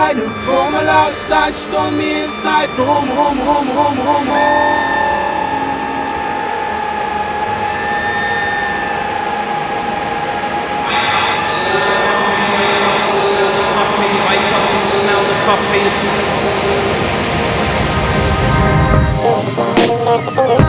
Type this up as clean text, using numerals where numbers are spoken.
inside. Normal outside, stormy inside. Home, home, home, home, home, home. Coffee, wake up and smell the coffee.